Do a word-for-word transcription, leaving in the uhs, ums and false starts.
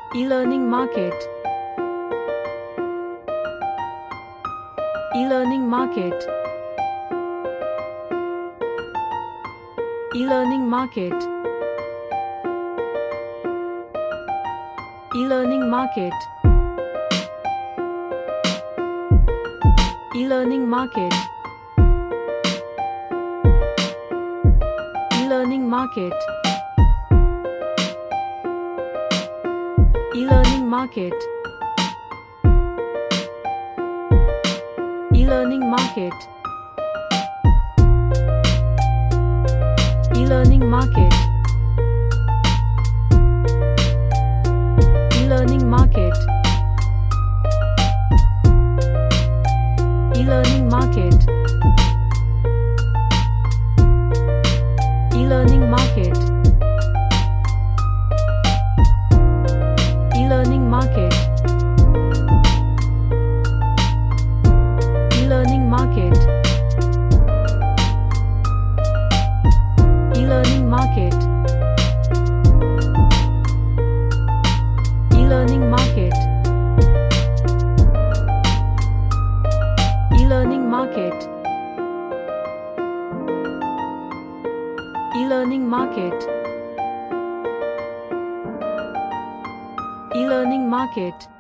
E-learning market. E-learning market. E-learning market. E-learning market. E-learning market. E-learning market. E-learning market. E-learning market. E-learning market. E-learning market. E-learning market. E-learning market. E-learning market. E-learning market. E-learning market. E-learning market. E-learning market. E-learning market. E-learning market.